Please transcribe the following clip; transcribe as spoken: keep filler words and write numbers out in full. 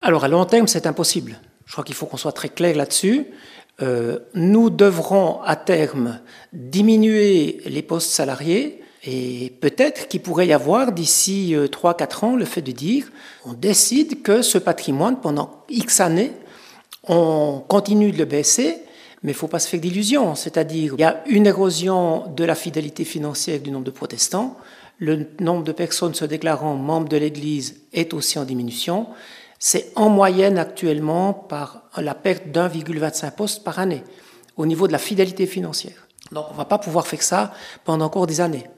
Alors à long terme, c'est impossible. Je crois qu'il faut qu'on soit très clair là-dessus. Euh, nous devrons à terme diminuer les postes salariés et peut-être qu'il pourrait y avoir d'ici trois à quatre ans le fait de dire on décide que ce patrimoine pendant X années, on continue de le baisser, mais il ne faut pas se faire d'illusions. C'est-à-dire il y a une érosion de la fidélité financière du nombre de protestants, le nombre de personnes se déclarant membres de l'Église est aussi en diminution. C'est en moyenne actuellement par la perte d'un virgule vingt-cinq postes par année au niveau de la fidélité financière. Donc on ne va pas pouvoir faire ça pendant encore des années.